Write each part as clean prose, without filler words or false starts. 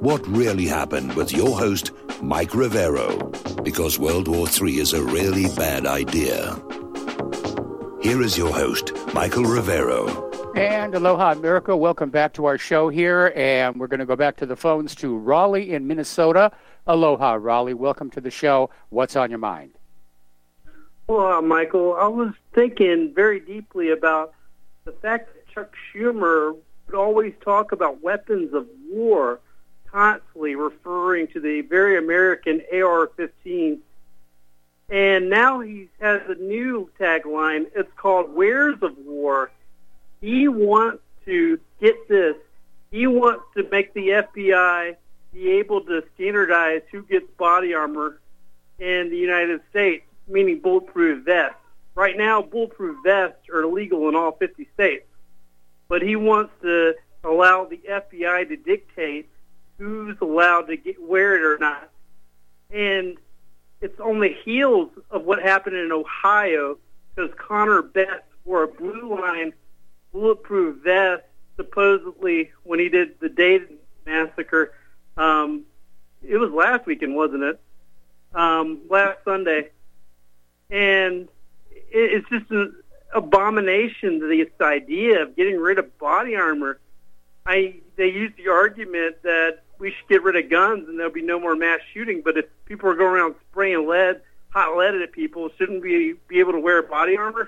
What really happened with your host, Mike Rivero, because World War III is a really bad idea. Here is your host, Michael Rivero. And aloha, America. Welcome back to our show here. And we're going to go back to the phones to Raleigh in Minnesota. Aloha, Raleigh. Welcome to the show. What's on your mind? Well, Michael, I was thinking very deeply about the fact that Chuck Schumer would always talk about weapons of war, constantly referring to the very American AR-15. And now he has a new tagline. It's called Wares of War. He wants to get this. He wants to make the FBI be able to standardize who gets body armor in the United States, meaning bulletproof vests. Right now, bulletproof vests are illegal in all 50 states. But he wants to allow the FBI to dictate who's allowed to wear it or not. And it's on the heels of what happened in Ohio, because Connor Betts wore a Blue Line bulletproof vest, supposedly, when he did the Dayton massacre. It was last weekend, wasn't it? Last Sunday. And it's just an abomination, this idea of getting rid of body armor. They use the argument that we should get rid of guns and there'll be no more mass shooting, but if people are going around spraying hot lead at people, shouldn't we be able to wear body armor?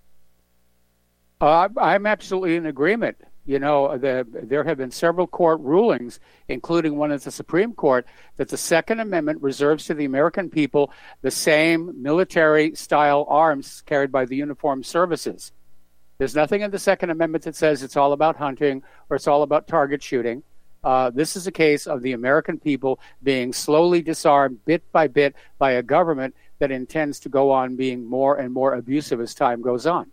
I'm absolutely in agreement. You know, there have been several court rulings, including one at the Supreme Court, that the Second Amendment reserves to the American people the same military-style arms carried by the uniformed services. There's nothing in the Second Amendment that says it's all about hunting or it's all about target shooting. This is a case of the American people being slowly disarmed bit by bit by a government that intends to go on being more and more abusive as time goes on.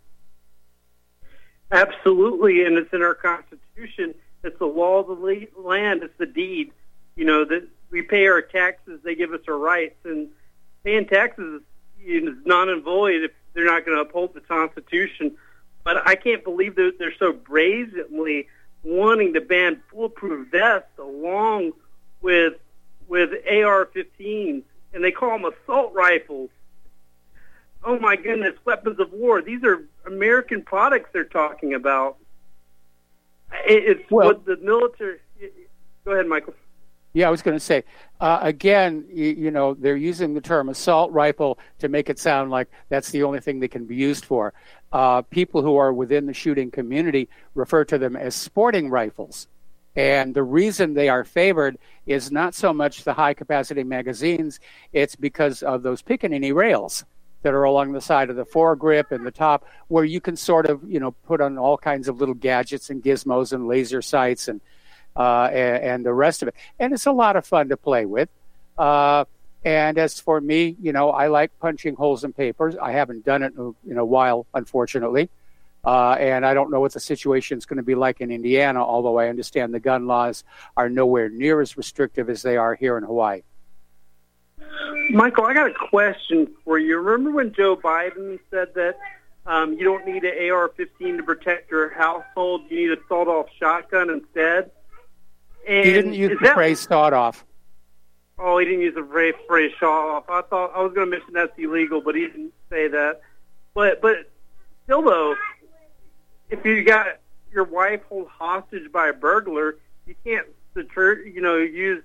Absolutely, and it's in our Constitution. It's the law of the land. It's the deed. You know, that we pay our taxes, they give us our rights, and paying taxes is non and void if they're not going to uphold the Constitution. But I can't believe that they're so brazenly wanting to ban bulletproof vests along with AR-15s, and they call them assault rifles. Oh, my goodness, weapons of war. These are American products they're talking about. It's what the military... Go ahead, Michael. Yeah, I was going to say, again, you know, they're using the term assault rifle to make it sound like that's the only thing they can be used for. People who are within the shooting community refer to them as sporting rifles. And the reason they are favored is not so much the high-capacity magazines, it's because of those Picatinny rails that are along the side of the foregrip and the top, where you can sort of, you know, put on all kinds of little gadgets and gizmos and laser sights and the rest of it. And it's a lot of fun to play with. And as for me, you know, I like punching holes in papers. I haven't done it in a while, unfortunately. And I don't know what the situation is going to be like in Indiana, although I understand the gun laws are nowhere near as restrictive as they are here in Hawaii. Michael, I got a question for you. Remember when Joe Biden said that you don't need an AR-15 to protect your household, you need a sawed-off shotgun instead? And he didn't use the phrase sawed-off. Oh, he didn't use the phrase sawed-off. I thought I was going to mention that's illegal, but he didn't say that. But still, though, if you got your wife held hostage by a burglar, you can't use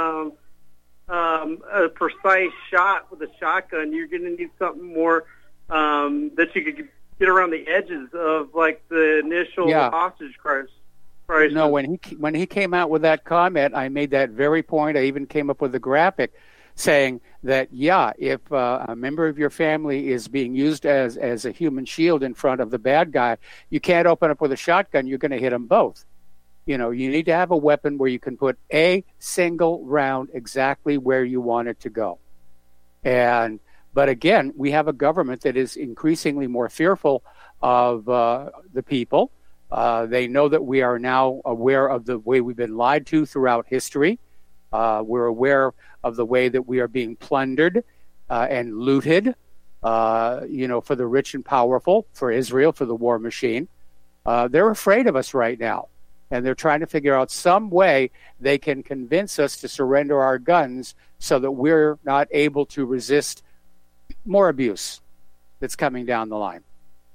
a precise shot with a shotgun. You're going to need something more that you could get around the edges of, like the initial hostage crisis. No, when he came out with that comment, I made that very point. I even came up with a graphic saying that, if a member of your family is being used as a human shield in front of the bad guy, you can't open up with a shotgun. You're going to hit them both. You know, you need to have a weapon where you can put a single round exactly where you want it to go. But again, we have a government that is increasingly more fearful of the people. They know that we are now aware of the way we've been lied to throughout history. We're aware of the way that we are being plundered and looted, for the rich and powerful, for Israel, for the war machine. They're afraid of us right now. and they're trying to figure out some way they can convince us to surrender our guns so that we're not able to resist more abuse that's coming down the line.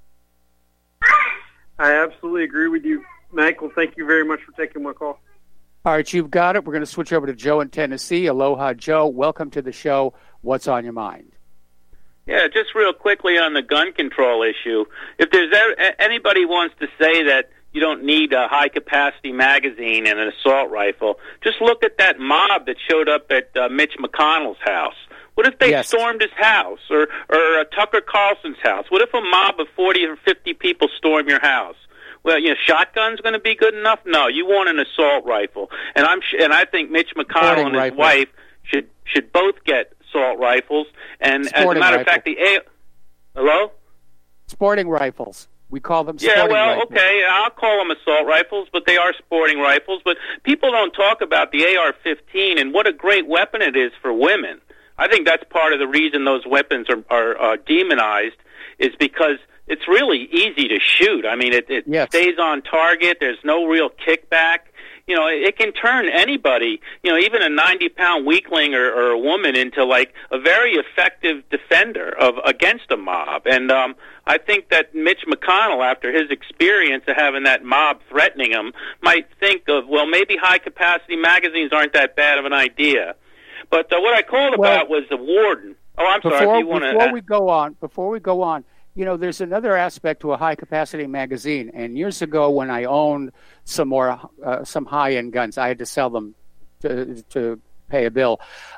I absolutely agree with you, Michael. Thank you very much for taking my call. All right, you've got it. We're going to switch over to Joe in Tennessee. Aloha, Joe. Welcome to the show. What's on your mind? Yeah, just real quickly on the gun control issue. If there's anybody wants to say that you don't need a high-capacity magazine and an assault rifle, just look at that mob that showed up at Mitch McConnell's house. What if they stormed his house or Tucker Carlson's house? What if a mob of 40 or 50 people storm your house? Well, shotgun's going to be good enough? No, you want an assault rifle. And I think Mitch McConnell and his wife should both get assault rifles. And as a matter of fact, hello? Sporting rifles. We call them sporting rifles. Okay, I'll call them assault rifles, but they are sporting rifles. But people don't talk about the AR-15 and what a great weapon it is for women. I think that's part of the reason those weapons are demonized, is because it's really easy to shoot. I mean, it stays on target. There's no real kickback. It can turn anybody, even a 90-pound weakling or a woman into like a very effective defender against a mob. And I think that Mitch McConnell, after his experience of having that mob threatening him, might think of, well, maybe high-capacity magazines aren't that bad of an idea. But what I called about was the warden. Oh, I'm sorry. Before we go on, there's another aspect to a high-capacity magazine. And years ago, when I owned some high-end guns, I had to sell them to pay a bill.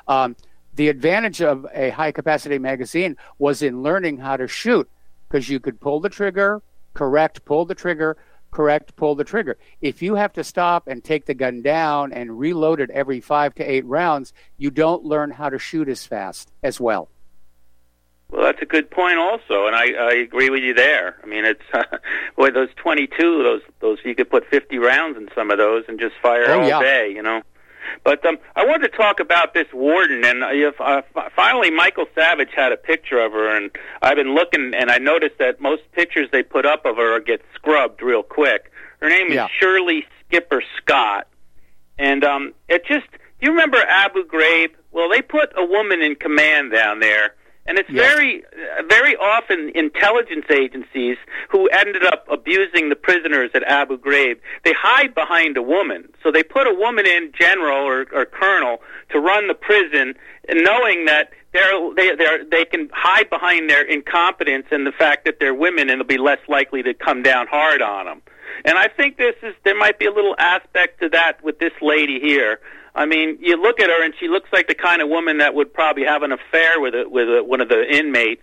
The advantage of a high-capacity magazine was in learning how to shoot, because you could pull the trigger, correct, pull the trigger, correct, pull the trigger. If you have to stop and take the gun down and reload it every 5 to 8 rounds, you don't learn how to shoot as fast as well. Well, that's a good point also, and I agree with you there. I mean, it's boy, those 22, those you could put 50 rounds in some of those and just fire all day, But I wanted to talk about this warden, and finally Michael Savage had a picture of her, and I've been looking, and I noticed that most pictures they put up of her get scrubbed real quick. Her name is Shirley Skipper Scott, and do you remember Abu Ghraib? Well, they put a woman in command down there. And it's very, very often intelligence agencies who ended up abusing the prisoners at Abu Ghraib. They hide behind a woman. So they put a woman in, general or colonel, to run the prison, and knowing that they can hide behind their incompetence and the fact that they're women, and they'll be less likely to come down hard on them. And I think there might be a little aspect to that with this lady here. I mean, you look at her, and she looks like the kind of woman that would probably have an affair with one of the inmates.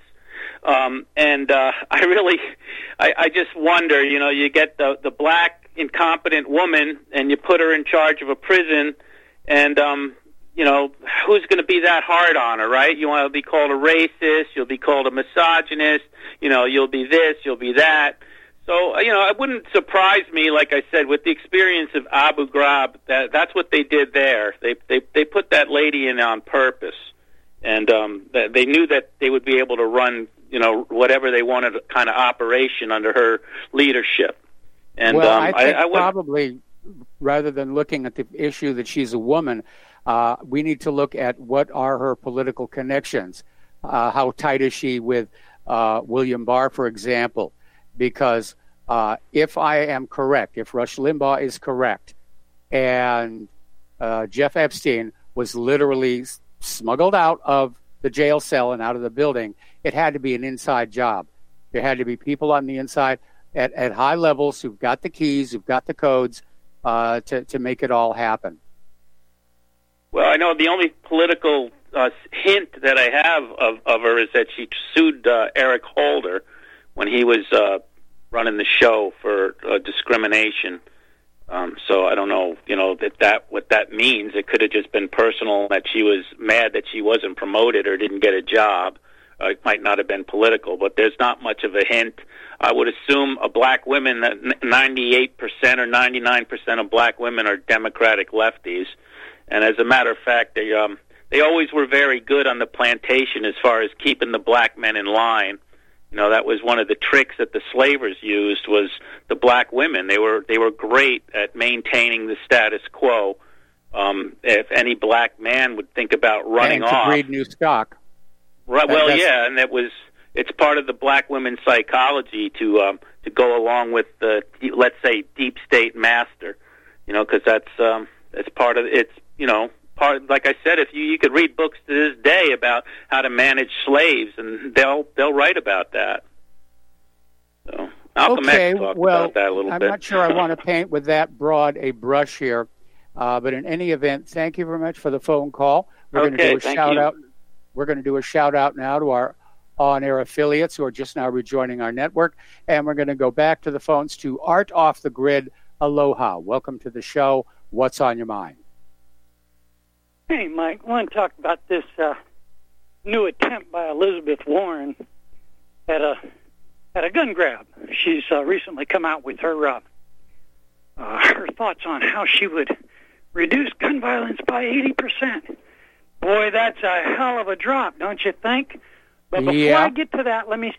I just wonder, you get the black incompetent woman, and you put her in charge of a prison, and who's going to be that hard on her, right? You want to be called a racist, you'll be called a misogynist, you'll be this, you'll be that. So, it wouldn't surprise me, like I said, with the experience of Abu Ghraib, that's what they did there. They put that lady in on purpose, and they knew that they would be able to run, whatever they wanted kind of operation under her leadership. And I think probably, rather than looking at the issue that she's a woman, we need to look at what are her political connections. How tight is she with William Barr, for example? Because if I am correct, if Rush Limbaugh is correct, and Jeff Epstein was literally smuggled out of the jail cell and out of the building, it had to be an inside job. There had to be people on the inside at high levels who've got the keys, who've got the codes to make it all happen. Well, I know the only political hint that I have of her is that she sued Eric Holder when he was running the show for discrimination. So I don't know, what that means. It could have just been personal, that she was mad that she wasn't promoted or didn't get a job. It might not have been political, but there's not much of a hint. I would assume black women, that 98% or 99% of black women are Democratic lefties. And as a matter of fact, they always were very good on the plantation as far as keeping the black men in line. You know, that was one of the tricks that the slavers used, was the black women. They were great at maintaining the status quo. If any black man would think about running off, to breed new stock. Right. Well, yeah, and it's part of the black women's psychology to go along with the, let's say, deep state master. You know, because that's part of it's, you know, part, like I said, if you could read books to this day about how to manage slaves, and they'll write about that. So Malcolm X talked about that a little bit. I'm not sure I want to paint with that broad a brush here, but in any event, thank you very much for the phone call. We're going to do a shout out. We're going to do a shout out now to our on-air affiliates who are just now rejoining our network, and we're going to go back to the phones to Art off the grid. Aloha. Welcome to the show. What's on your mind? Hey, Mike. I want to talk about this new attempt by Elizabeth Warren at a gun grab. She's recently come out with her thoughts on how she would reduce gun violence by 80%. Boy, that's a hell of a drop, don't you think? But before I get to that, let me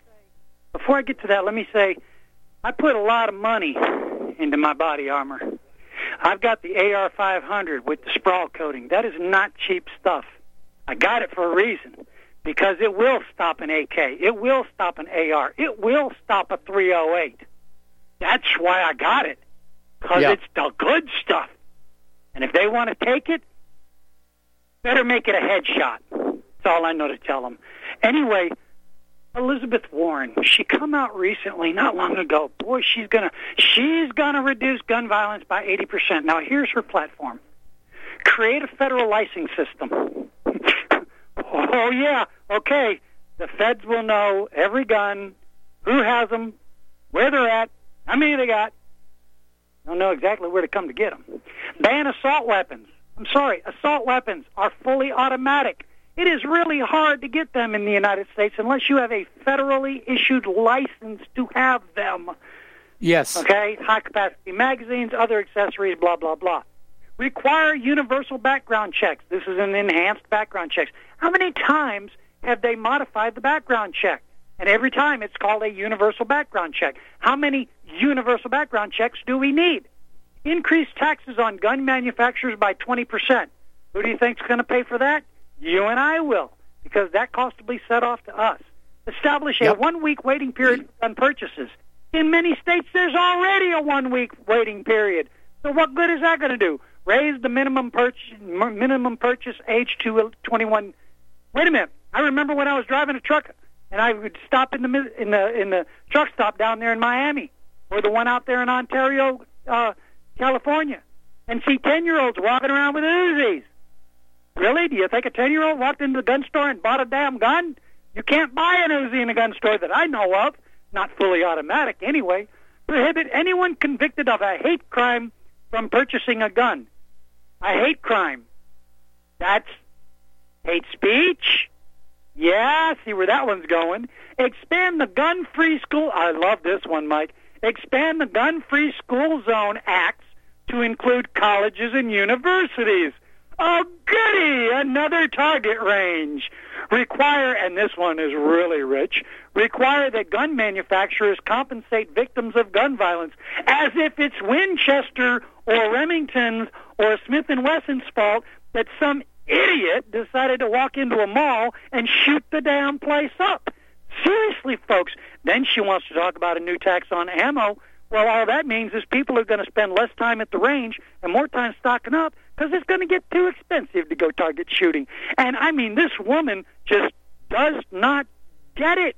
say, I put a lot of money into my body armor. I've got the AR-500 with the sprawl coating. That is not cheap stuff. I got it for a reason, because it will stop an AK. It will stop an AR. It will stop a 308. That's why I got it, because it's the good stuff. And if they want to take it, better make it a headshot. That's all I know to tell them. Anyway, Elizabeth Warren, she come out recently, not long ago. Boy, she's gonna reduce gun violence by 80%. Now, here's her platform: create a federal licensing system. Oh yeah, okay. The feds will know every gun, who has them, where they're at, how many they got. They'll know exactly where to come to get them. Ban assault weapons. I'm sorry, assault weapons are fully automatic. It is really hard to get them in the United States unless you have a federally issued license to have them. Yes. Okay? High-capacity magazines, other accessories, blah, blah, blah. Require universal background checks. This is an enhanced background checks. How many times have they modified the background check? And every time it's called a universal background check. How many universal background checks do we need? Increase taxes on gun manufacturers by 20%. Who do you think's going to pay for that? You and I will, because that cost will be set off to us. Establish a 1 week waiting period for gun purchases. In many states, there's already a 1 week waiting period. So what good is that going to do? Raise the minimum purchase age to 21. Wait a minute. I remember when I was driving a truck, and I would stop in the truck stop down there in Miami, or the one out there in Ontario, California, and see 10-year-olds walking around with Uzis. Really? Do you think a 10-year-old walked into the gun store and bought a damn gun? You can't buy an Uzi in a gun store that I know of. Not fully automatic, anyway. Prohibit anyone convicted of a hate crime from purchasing a gun. A hate crime. That's hate speech. Yeah, see where that one's going. Expand the gun-free school. I love this one, Mike. Expand the gun-free school zone acts to include colleges and universities. Oh, goody! Another target range. Require, and this one is really rich, require that gun manufacturers compensate victims of gun violence as if it's Winchester or Remington's or Smith & Wesson's fault that some idiot decided to walk into a mall and shoot the damn place up. Seriously, folks. Then she wants to talk about a new tax on ammo. Well, all that means is people are going to spend less time at the range and more time stocking up because it's going to get too expensive to go target shooting. And, I mean, this woman just does not get it.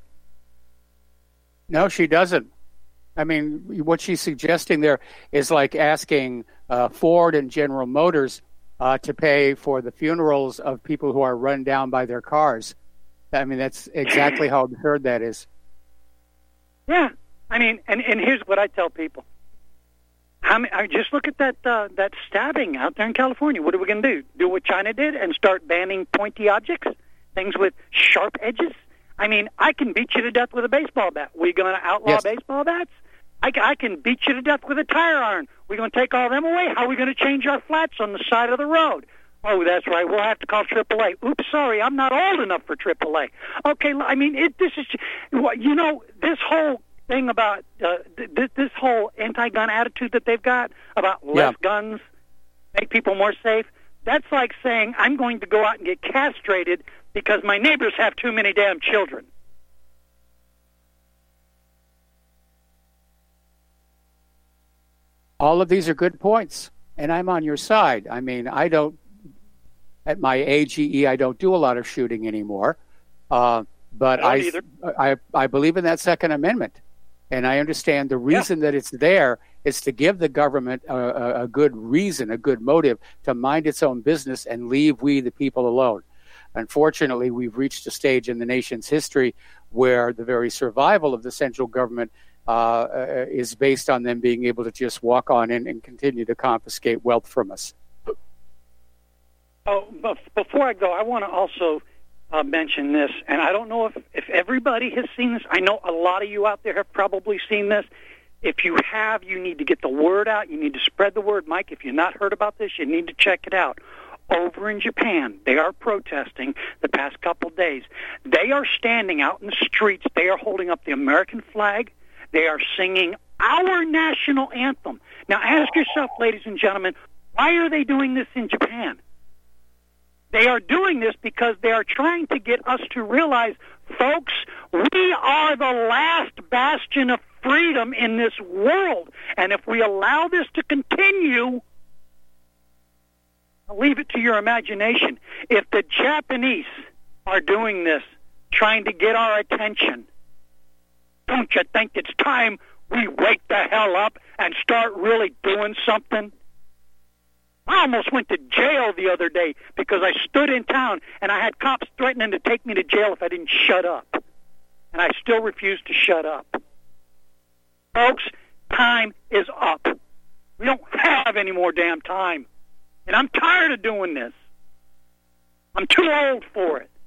No, she doesn't. I mean, what she's suggesting there is like asking Ford and General Motors to pay for the funerals of people who are run down by their cars. I mean, that's exactly how absurd that is. Yeah. I mean, and here's what I tell people. I just look at that stabbing out there in California. What are we going to do? Do what China did and start banning pointy objects, things with sharp edges? I mean, I can beat you to death with a baseball bat. We going to outlaw baseball bats? I can beat you to death with a tire iron. We're going to take all them away. How are we going to change our flats on the side of the road? Oh, that's right. We'll have to call AAA. Oops, sorry, I'm not old enough for AAA. Okay, I mean, this is, this whole thing about this whole anti-gun attitude that they've got about less guns, make people more safe. That's like saying I'm going to go out and get castrated because my neighbors have too many damn children. All of these are good points, and I'm on your side. I mean, at my age, I don't do a lot of shooting anymore, but I believe in that Second Amendment, and I understand the reason that it's there is to give the government a good reason, a good motive to mind its own business and leave we the people alone. Unfortunately, we've reached a stage in the nation's history where the very survival of the central government is based on them being able to just walk on in and continue to confiscate wealth from us. Oh, but before I go, I want to also mention this, and I don't know if everybody has seen this. I know a lot of you out there have probably seen this. If you have, you need to get the word out. You need to spread the word. Mike, if you've not heard about this, you need to check it out. Over in Japan, they are protesting the past couple of days. They are standing out in the streets. They are holding up the American flag. They are singing our national anthem. Now, ask yourself, ladies and gentlemen, why are they doing this in Japan? They are doing this because they are trying to get us to realize, folks, we are the last bastion of freedom in this world. And if we allow this to continue, I'll leave it to your imagination. If the Japanese are doing this, trying to get our attention, don't you think it's time we wake the hell up and start really doing something? I almost went to jail the other day because I stood in town and I had cops threatening to take me to jail if I didn't shut up. And I still refused to shut up. Folks, time is up. We don't have any more damn time. And I'm tired of doing this. I'm too old for it.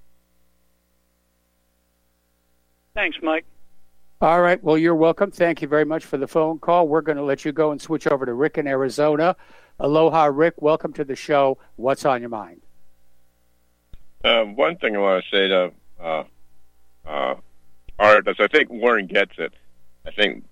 Thanks, Mike. All right. Well, you're welcome. Thank you very much for the phone call. We're going to let you go and switch over to Rick in Arizona. Aloha, Rick. Welcome to the show. What's on your mind? One thing I want to say to Art is I think Warren gets it. I think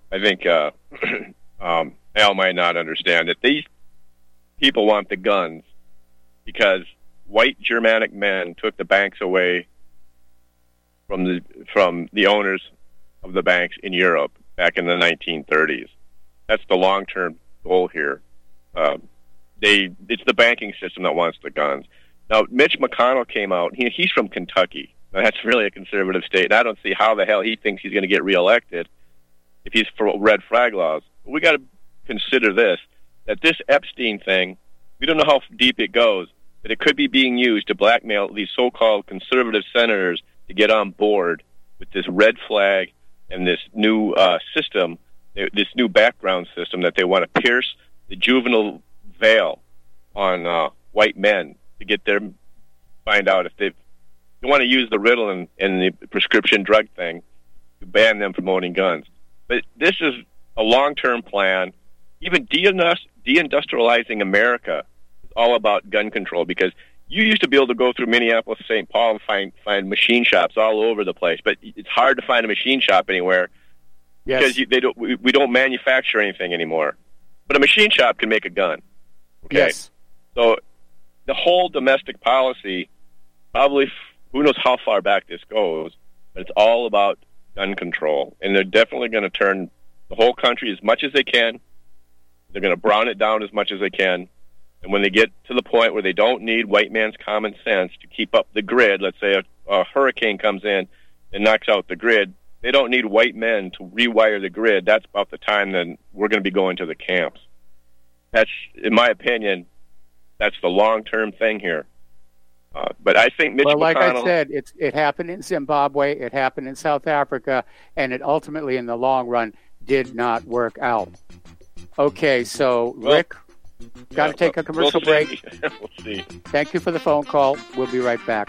Al might not understand that these people want the guns because white Germanic men took the banks away from the owners of the banks in Europe back in the 1930s. That's the long-term goal here. It's the banking system that wants the guns. Now, Mitch McConnell came out. He's from Kentucky. Now, that's really a conservative state. And I don't see how the hell he thinks he's going to get reelected if he's for red flag laws. But we got to consider this, that this Epstein thing, we don't know how deep it goes, but it could be being used to blackmail these so-called conservative senators to get on board with this red flag and this new system, this new background system that they want to pierce the juvenile veil on white men to get them, find out if they want to use the Ritalin and the prescription drug thing to ban them from owning guns. But this is a long-term plan. Even deindustrializing America is all about gun control because you used to be able to go through Minneapolis, St. Paul, and find machine shops all over the place, but it's hard to find a machine shop anywhere because we don't manufacture anything anymore. But a machine shop can make a gun. Okay? Yes. So the whole domestic policy, probably who knows how far back this goes, but it's all about gun control, and they're definitely going to turn the whole country as much as they can. They're going to brown it down as much as they can. And when they get to the point where they don't need white man's common sense to keep up the grid, let's say a hurricane comes in and knocks out the grid, they don't need white men to rewire the grid. That's about the time that we're going to be going to the camps. That's, in my opinion, that's the long-term thing here. But I think Mitch McConnell... Well, like I said, it happened in Zimbabwe, it happened in South Africa, and it ultimately, in the long run, did not work out. Okay, so, Rick... Got to take a commercial break. We'll see. Thank you for the phone call. We'll be right back.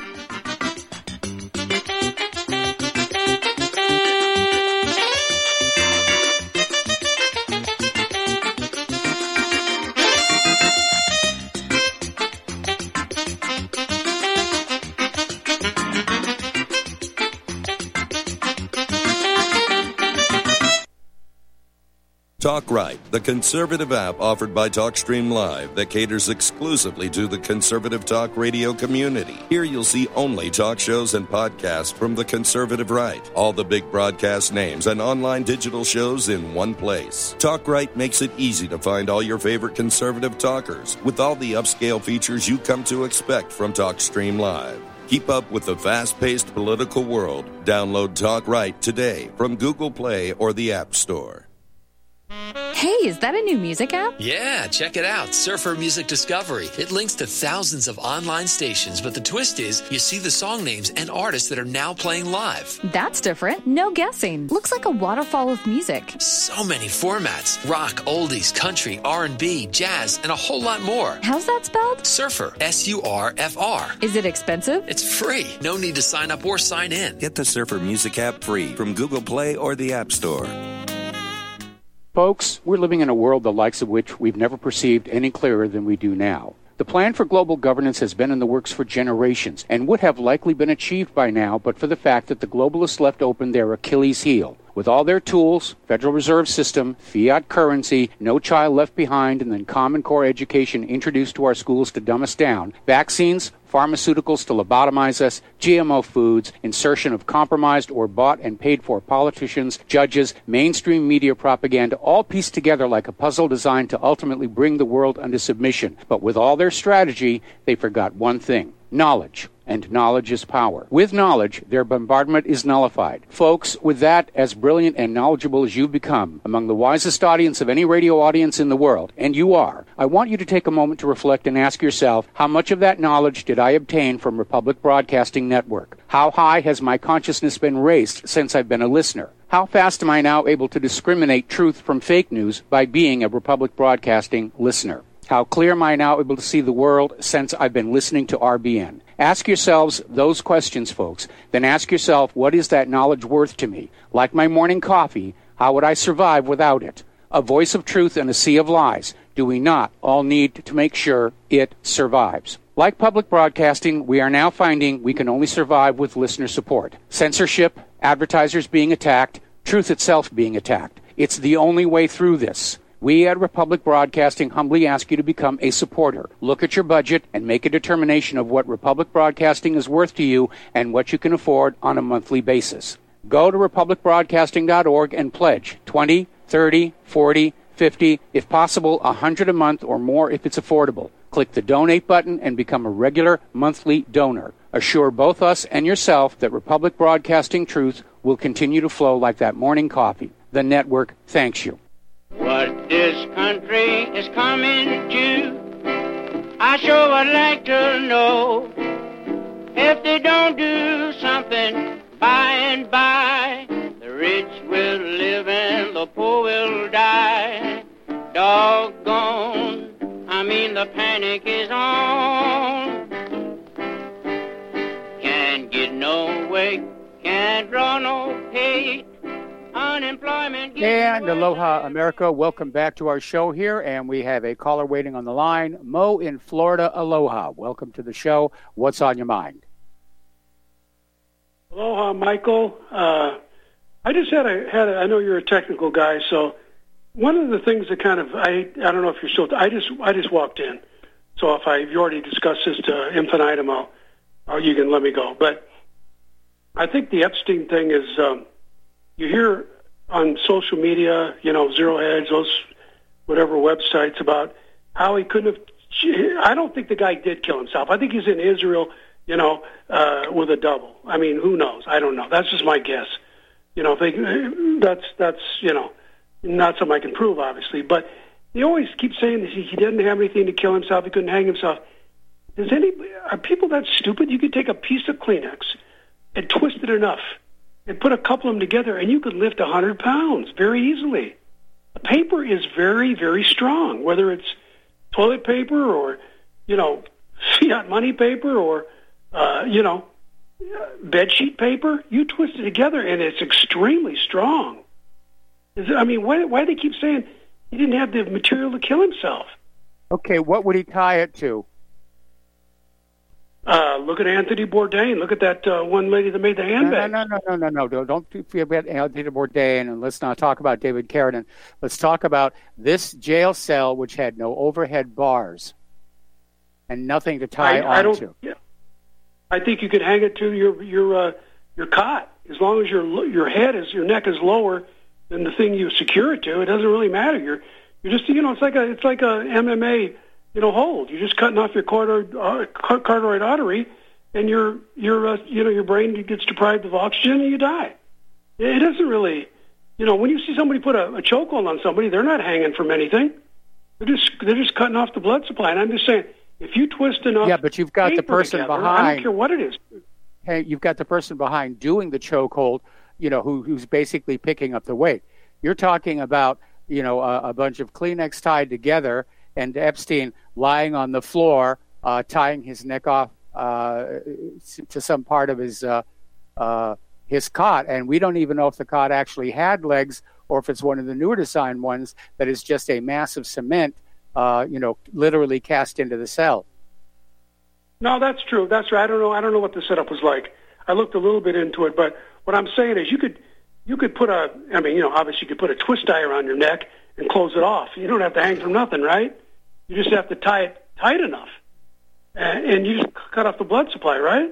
Talk Right, the conservative app offered by TalkStream Live that caters exclusively to the conservative talk radio community. Here you'll see only talk shows and podcasts from the conservative right. All the big broadcast names and online digital shows in one place. Talk Right makes it easy to find all your favorite conservative talkers with all the upscale features you come to expect from TalkStream Live. Keep up with the fast-paced political world. Download Talk Right today from Google Play or the App Store. Hey, is that a new music app? Yeah, check it out. Surfer Music Discovery. It links to thousands of online stations, but the twist is you see the song names and artists that are now playing live. That's different. No guessing. Looks like a waterfall of music. So many formats. Rock, oldies, country, R&B, jazz, and a whole lot more. How's that spelled? Surfer. S-U-R-F-R. Is it expensive? It's free. No need to sign up or sign in. Get the Surfer Music app free from Google Play or the App Store. Folks, we're living in a world the likes of which we've never perceived any clearer than we do now. The plan for global governance has been in the works for generations and would have likely been achieved by now but for the fact that the globalists left open their Achilles heel. With all their tools, Federal Reserve System, fiat currency, no child left behind, and then Common Core education introduced to our schools to dumb us down, vaccines, pharmaceuticals to lobotomize us, GMO foods, insertion of compromised or bought and paid for politicians, judges, mainstream media propaganda, all pieced together like a puzzle designed to ultimately bring the world under submission. But with all their strategy, they forgot one thing: knowledge. And knowledge is power. With knowledge, their bombardment is nullified. Folks, with that, as brilliant and knowledgeable as you've become, among the wisest audience of any radio audience in the world, and you are, I want you to take a moment to reflect and ask yourself, how much of that knowledge did I obtain from Republic Broadcasting Network? How high has my consciousness been raised since I've been a listener? How fast am I now able to discriminate truth from fake news by being a Republic Broadcasting listener? How clear am I now able to see the world since I've been listening to RBN? Ask yourselves those questions, folks. Then ask yourself, what is that knowledge worth to me? Like my morning coffee, how would I survive without it? A voice of truth in a sea of lies. Do we not all need to make sure it survives? Like public broadcasting, we are now finding we can only survive with listener support. Censorship, advertisers being attacked, truth itself being attacked. It's the only way through this. We at Republic Broadcasting humbly ask you to become a supporter. Look at your budget and make a determination of what Republic Broadcasting is worth to you and what you can afford on a monthly basis. Go to republicbroadcasting.org and pledge $20, $30, $40, $50, if possible, $100 a month or more if it's affordable. Click the donate button and become a regular monthly donor. Assure both us and yourself that Republic Broadcasting truth will continue to flow like that morning coffee. The network thanks you. What this country is coming to, I sure would like to know. If they don't do something by and by, the rich will live and the poor will die. Doggone, the panic is on. Can't get no way, can't draw no pay. Unemployment. And aloha, America. Welcome back to our show here. And we have a caller waiting on the line. Mo in Florida. Aloha. Welcome to the show. What's on your mind? Aloha, Michael. I just had I know you're a technical guy, so one of the things that kind of, I don't know if you're still, I just walked in. So if you already discussed this to infinitum, you can let me go. But I think the Epstein thing is, you hear on social media, Zero Hedge, those whatever websites about how he couldn't have. I don't think the guy did kill himself. I think he's in Israel, with a double. I mean, who knows? I don't know. That's just my guess. That's not something I can prove, obviously. But they always keep saying that he didn't have anything to kill himself. He couldn't hang himself. Are people that stupid? You could take a piece of Kleenex and twist it enough and put a couple of them together, and you could lift 100 pounds very easily. The paper is very, very strong, whether it's toilet paper or, fiat money paper or, bed sheet paper. You twist it together, and it's extremely strong. Why do they keep saying he didn't have the material to kill himself? Okay, what would he tie it to? Look at Anthony Bourdain. Look at that one lady that made the handbag. No. Don't forget Anthony Bourdain, and let's not talk about David Carradine. Let's talk about this jail cell, which had no overhead bars and nothing to tie onto. Yeah. I think you could hang it to your cot as long as your neck is lower than the thing you secure it to. It doesn't really matter. You're just it's like a MMA hold. You're just cutting off your carotid artery, and your brain gets deprived of oxygen and you die. It doesn't really, when you see somebody put a chokehold on somebody, they're not hanging from anything. They're just cutting off the blood supply. And I'm just saying, if you twist enough, yeah, but you've got the person together, behind. I don't care what it is. Hey, you've got the person behind doing the chokehold, who's basically picking up the weight. You're talking about, a bunch of Kleenex tied together, and Epstein lying on the floor, tying his neck off to some part of his cot. And we don't even know if the cot actually had legs or if it's one of the newer design ones that is just a mass of cement, literally cast into the cell. No, that's true. That's right. I don't know what the setup was like. I looked a little bit into it, but what I'm saying is you could put obviously you could put a twist tie around your neck and close it off. You don't have to hang from nothing, right? You just have to tie it tight enough, and you just cut off the blood supply, right?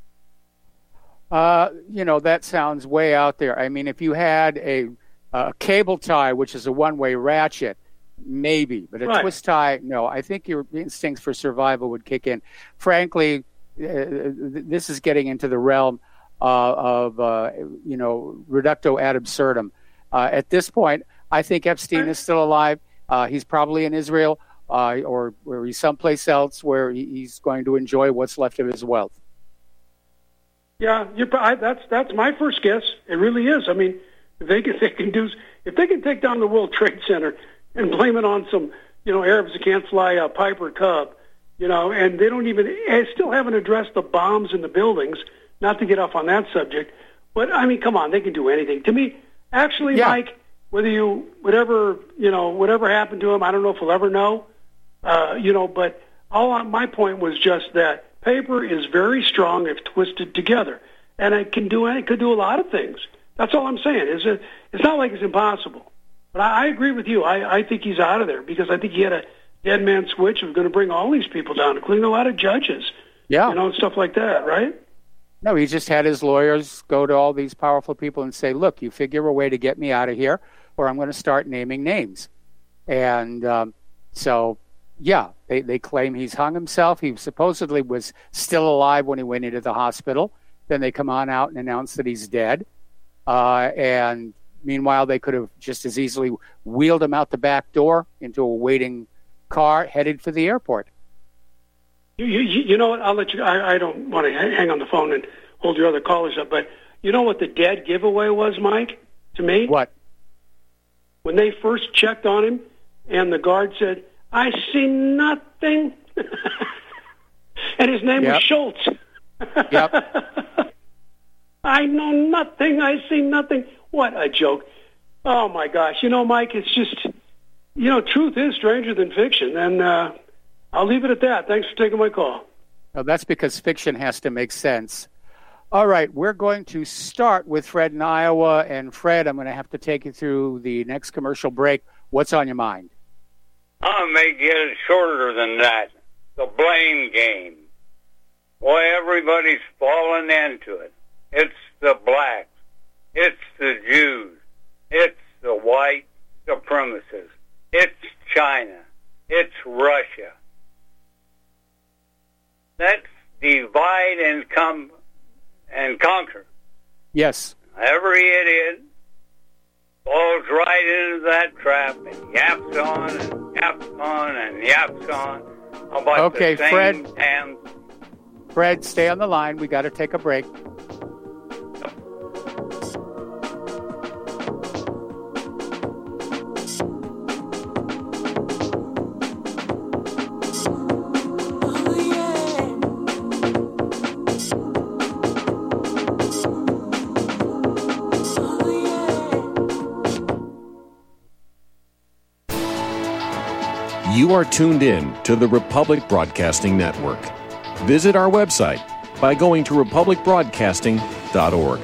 That sounds way out there. I mean, if you had a cable tie, which is a one-way ratchet, maybe, but a twist tie, no. I think your instincts for survival would kick in. Frankly, this is getting into the realm of reducto ad absurdum. At this point, I think Epstein is still alive. He's probably in Israel or where he's someplace else where he's going to enjoy what's left of his wealth. Yeah, that's my first guess. It really is. I mean, if they can take down the World Trade Center and blame it on some Arabs that can't fly a Piper Cub, and they still haven't addressed the bombs in the buildings. Not to get off on that subject, but I mean, come on, they can do anything. To me, actually, yeah. Mike, whatever happened to him, I don't know if we'll ever know. But my point was just that paper is very strong if twisted together, and it could do a lot of things. That's all I'm saying. It's not like it's impossible. But I agree with you. I think he's out of there because I think he had a dead man switch of going to bring all these people down, including a lot of judges. Yeah, and stuff like that, right? No, he just had his lawyers go to all these powerful people and say, look, you figure a way to get me out of here or I'm going to start naming names. And they claim he's hung himself. He supposedly was still alive when he went into the hospital. Then they come on out and announce that he's dead. And meanwhile, they could have just as easily wheeled him out the back door into a waiting car headed for the airport. You know what? I'll let you. I don't want to hang on the phone and hold your other callers up, but you know what the dead giveaway was, Mike? To me, what? When they first checked on him, and the guard said, "I see nothing," and his name was Schultz. Yep. I know nothing. I see nothing. What a joke! Oh my gosh! Mike, it's just truth is stranger than fiction, and. I'll leave it at that. Thanks for taking my call. Well, that's because fiction has to make sense. All right, we're going to start with Fred in Iowa. And Fred, I'm going to have to take you through the next commercial break. What's on your mind? I may get it shorter than that. The blame game. Boy, everybody's fallen into it. It's the blacks. It's the Jews. It's the white supremacists. It's China. It's Russia. Let's divide and conquer. Yes. Every idiot falls right into that trap and yaps on and yaps on and yaps on about okay, the same damn. Fred, stay on the line. We got to take a break. You are tuned in to the Republic Broadcasting Network. Visit our website by going to republicbroadcasting.org.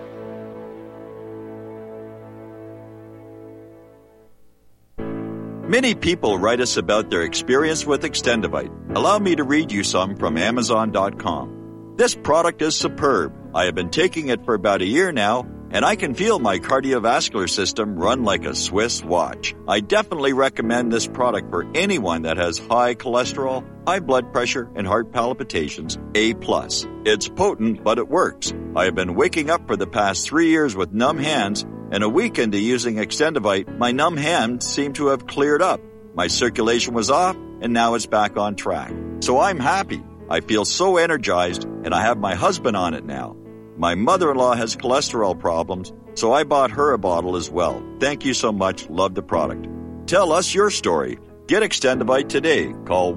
Many people write us about their experience with Extendivite. Allow me to read you some from Amazon.com. This product is superb. I have been taking it for about a year now, and I can feel my cardiovascular system run like a Swiss watch. I definitely recommend this product for anyone that has high cholesterol, high blood pressure, and heart palpitations, A+. It's potent, but it works. I have been waking up for the past 3 years with numb hands, and a week into using Extendivite, my numb hands seem to have cleared up. My circulation was off, and now it's back on track. So I'm happy. I feel so energized, and I have my husband on it now. My mother-in-law has cholesterol problems, so I bought her a bottle as well. Thank you so much. Love the product. Tell us your story. Get Extendivite today. Call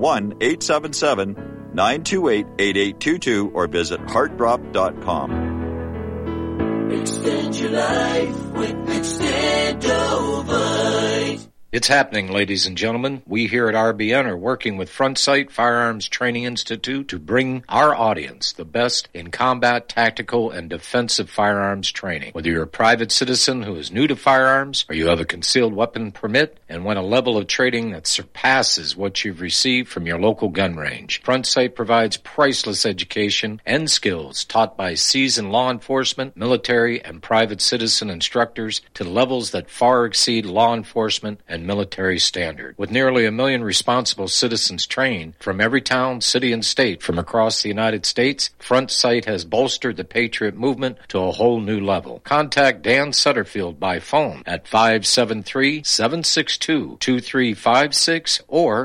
1-877-928-8822 or visit heartdrop.com. Extend your life with Extendovite. It's happening, ladies and gentlemen. We here at RBN are working with Front Sight Firearms Training Institute to bring our audience the best in combat, tactical, and defensive firearms training. Whether you're a private citizen who is new to firearms or you have a concealed weapon permit and want a level of training that surpasses what you've received from your local gun range, Front Sight provides priceless education and skills taught by seasoned law enforcement, military, and private citizen instructors to levels that far exceed law enforcement and military standard. With nearly 1 million responsible citizens trained from every town, city, and state from across the United States, Front Sight has bolstered the Patriot movement to a whole new level. Contact Dan Sutterfield by phone at 573-762-2356 or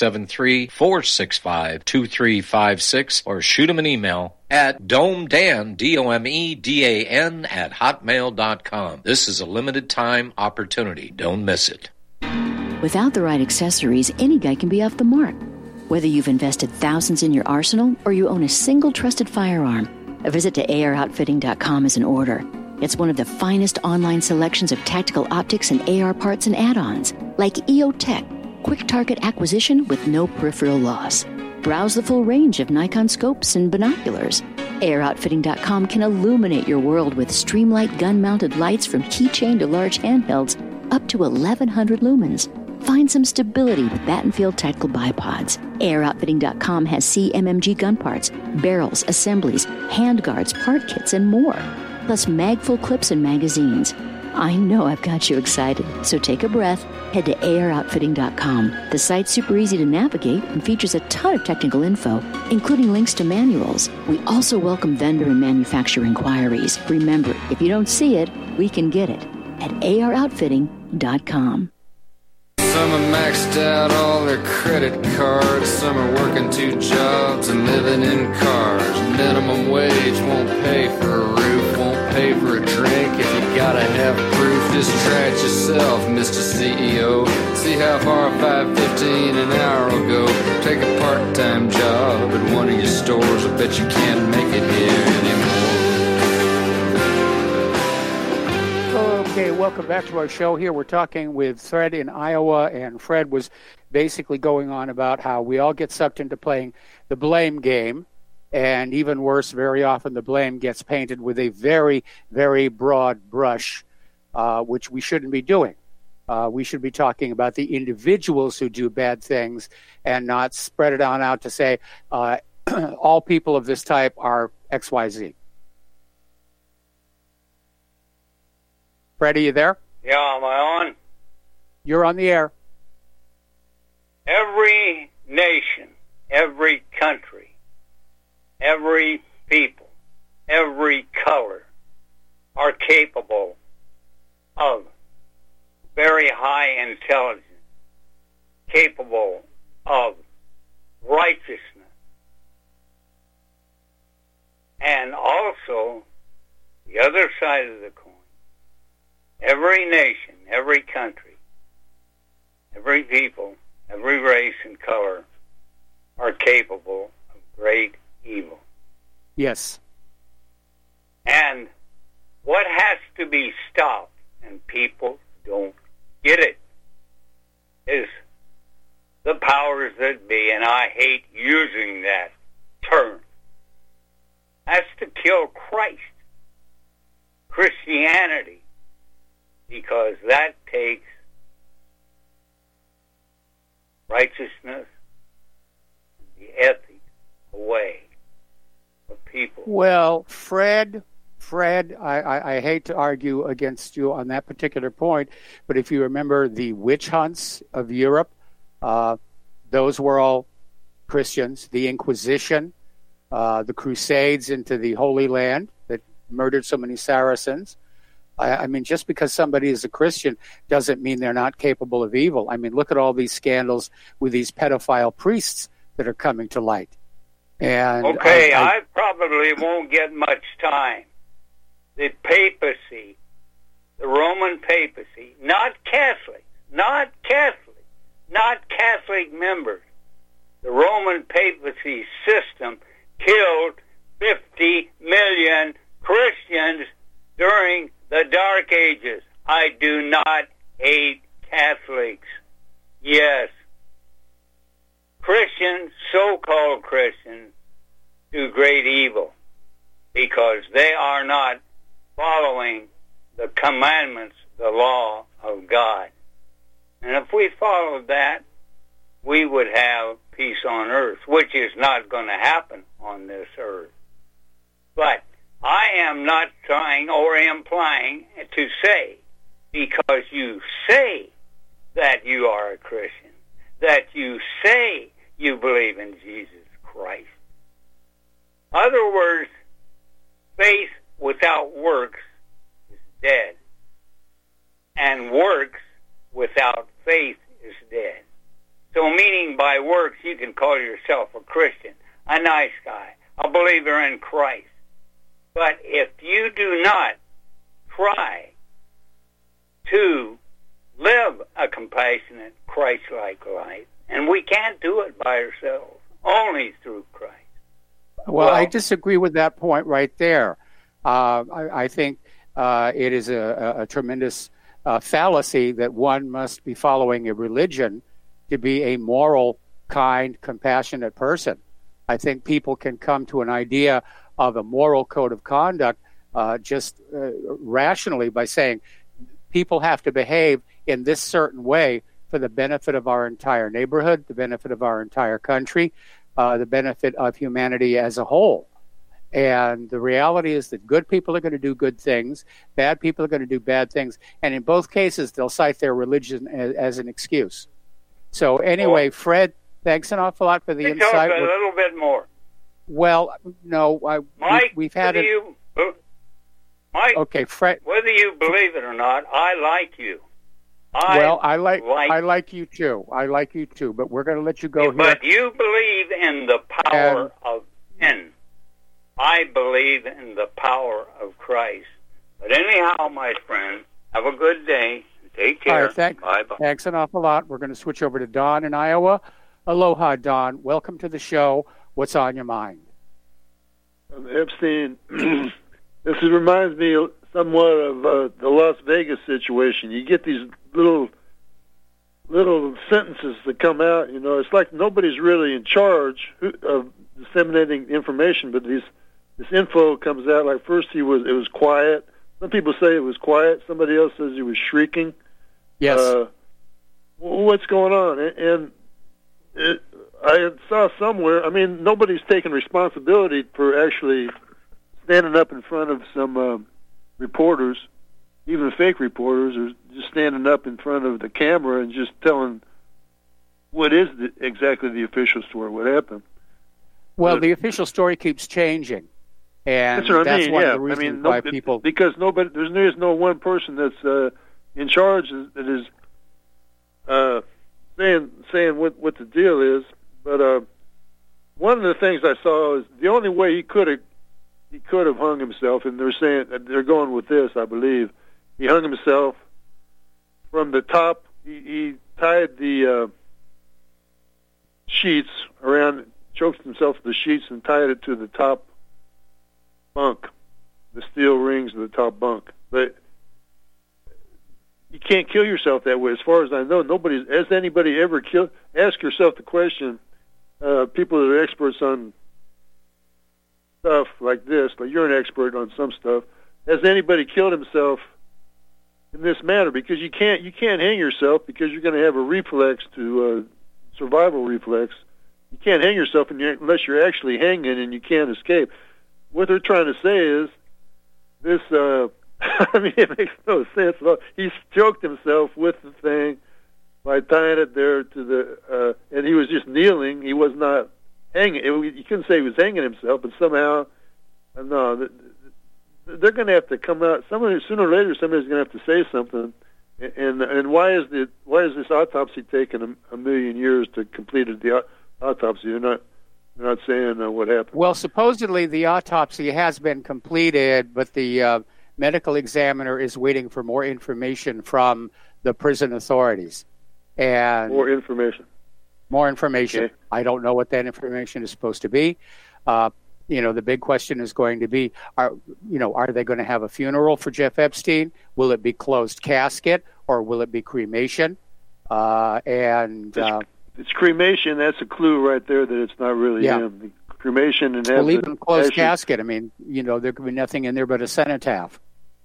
573-465-2356 or shoot him an email at domedan, DOMEDAN, at hotmail.com. This is a limited time opportunity. Don't miss it. Without the right accessories, any guy can be off the mark. Whether you've invested thousands in your arsenal or you own a single trusted firearm, a visit to AROutfitting.com is in order. It's one of the finest online selections of tactical optics and AR parts and add-ons, like EOTech, quick target acquisition with no peripheral loss. Browse the full range of Nikon scopes and binoculars. AROutfitting.com can illuminate your world with Streamlight gun-mounted lights from keychain to large handhelds up to 1,100 lumens. Find some stability with Battenfield Tactical Bipods. AirOutfitting.com has CMMG gun parts, barrels, assemblies, handguards, part kits, and more. Plus magful clips and magazines. I know I've got you excited, so take a breath. Head to AirOutfitting.com. The site's super easy to navigate and features a ton of technical info, including links to manuals. We also welcome vendor and manufacturer inquiries. Remember, if you don't see it, we can get it at AirOutfitting.com. Some are maxed out all their credit cards. Some are working 2 jobs and living in cars. Minimum wage won't pay for a roof, won't pay for a drink. If you gotta have proof, just try it yourself, Mr. CEO. See how far $5.15 an hour will go. Take a part-time job at one of your stores. I bet you can't make it here anymore. Okay, welcome back to our show here. We're talking with Fred in Iowa, and Fred was basically going on about how we all get sucked into playing the blame game, and even worse, very often the blame gets painted with a very, very broad brush, which we shouldn't be doing. We should be talking about the individuals who do bad things and not spread it on out to say all people of this type are XYZ. Fred, are you there? Yeah, am I on? You're on the air. Every nation, every country, every people, every color are capable of very high intelligence, capable of righteousness, and also the other side of the coin. Every nation, every country, every people, every race and color are capable of great evil. Yes. And what has to be stopped, and people don't get it, is the powers that be, and I hate using that term. That's to kill Christ, Christianity, because that takes righteousness, the ethics away of people. Well, Fred, I hate to argue against you on that particular point, but if you remember the witch hunts of Europe, those were all Christians. The Inquisition, the Crusades into the Holy Land that murdered so many Saracens. I mean, just because somebody is a Christian doesn't mean they're not capable of evil. I mean, look at all these scandals with these pedophile priests that are coming to light. And okay, I probably won't get much time. The papacy, the Roman papacy, not Catholic members. The Roman papacy system killed 50 million Christians during the Dark Ages. I do not hate Catholics. Yes. Christians, so-called Christians, do great evil because they are not following the commandments, the law of God. And if we followed that, we would have peace on earth, which is not going to happen on this earth. But I am not trying or implying to say, because you say that you are a Christian, that you say you believe in Jesus Christ. Other words, faith without works is dead, and works without faith is dead. So meaning by works, you can call yourself a Christian, a nice guy, a believer in Christ. But if you do not try to live a compassionate, Christ-like life, and we can't do it by ourselves, only through Christ. Well, I disagree with that point right there. I think it is a tremendous fallacy that one must be following a religion to be a moral, kind, compassionate person. I think people can come to an idea of a moral code of conduct just rationally by saying people have to behave in this certain way for the benefit of our entire neighborhood, the benefit of our entire country, the benefit of humanity as a whole. And the reality is that good people are going to do good things, bad people are going to do bad things, and in both cases they'll cite their religion as an excuse. So anyway, Fred, thanks an awful lot for the insight. Talk a little bit more. Well, no, Mike, we've had it. Mike, okay, Fred. Whether you believe it or not, I like you. I like you too. I like you too. But we're going to let you go here. But you believe in the power of sin. I believe in the power of Christ. But anyhow, my friend, have a good day. Take care. All right, Bye-bye. Thanks an awful lot. We're going to switch over to Don in Iowa. Aloha, Don. Welcome to the show. What's on your mind? Epstein, this reminds me somewhat of the Las Vegas situation. You get these little sentences that come out. You know, it's like nobody's really in charge of disseminating information, but this info comes out. Like first it was quiet. Some people say it was quiet. Somebody else says he was shrieking. Yes. What's going on? And I saw somewhere, I mean, nobody's taking responsibility for actually standing up in front of some reporters, even fake reporters, or just standing up in front of the camera and just telling what is exactly the official story, what happened. Well, the official story keeps changing. And that's what I mean, one yeah. of the reasons why people... Because there's no one person that's in charge that is saying what the deal is. But one of the things I saw is the only way he could have hung himself, and they're going with this, I believe. He hung himself from the top. He tied the sheets around, choked himself to the sheets, and tied it to the top bunk, the steel rings of the top bunk. But you can't kill yourself that way. As far as I know, has anybody ever killed? Ask yourself the question. People that are experts on stuff like this, but you're an expert on some stuff. Has anybody killed himself in this manner? Because you can't hang yourself because you're going to have a reflex to survival reflex. You can't hang yourself unless you're actually hanging and you can't escape. What they're trying to say is this. I mean, it makes no sense. He choked himself with the thing by tying it there to the, and he was just kneeling. He was not hanging. You couldn't say he was hanging himself, but somehow, no, they're going to have to come out. Sooner or later, somebody's going to have to say something. And why is this autopsy taking a million years to complete the autopsy? They're not saying what happened. Well, supposedly the autopsy has been completed, but the medical examiner is waiting for more information from the prison authorities. And more information. Okay. I don't know what that information is supposed to be. The big question is going to be, are they going to have a funeral for Jeff Epstein? Will it be closed casket or will it be cremation? It's cremation. That's a clue right there that it's not really him. The cremation and have even closed casket. I mean, there could be nothing in there but a cenotaph.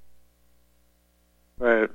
Right.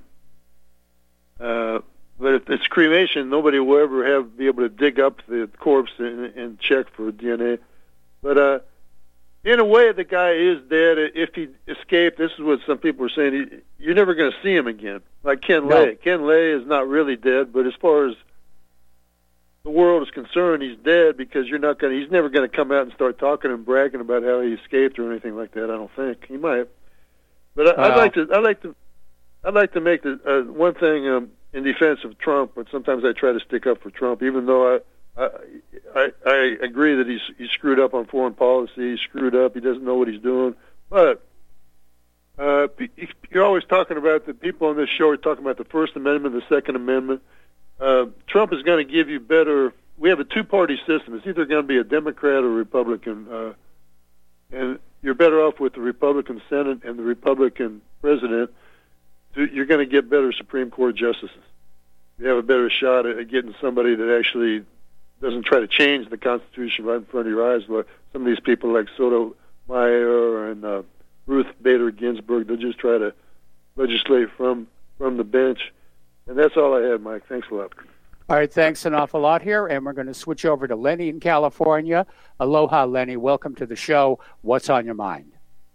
But if it's cremation, nobody will ever be able to dig up the corpse and check for DNA. But in a way, the guy is dead. If he escaped, this is what some people are saying, you're never going to see him again. Like Ken Lay. Ken Lay is not really dead, but as far as the world is concerned, he's dead because he's never going to come out and start talking and bragging about how he escaped or anything like that. I don't think he might. But I'd like to make the one thing in defense of Trump, but sometimes I try to stick up for Trump, even though I agree that he's screwed up on foreign policy. He's screwed up. He doesn't know what he's doing. But you're always talking about the people on this show are talking about the First Amendment, the Second Amendment. Trump is going to give you better. We have a two-party system. It's either going to be a Democrat or Republican, and you're better off with the Republican Senate and the Republican president. You're going to get better Supreme Court justices. You have a better shot at getting somebody that actually doesn't try to change the Constitution right in front of your eyes. Some of these people like Sotomayor and Ruth Bader Ginsburg, they'll just try to legislate from the bench. And that's all I had, Mike. Thanks a lot. All right, thanks an awful lot here. And we're going to switch over to Lenny in California. Aloha, Lenny. Welcome to the show. What's on your mind?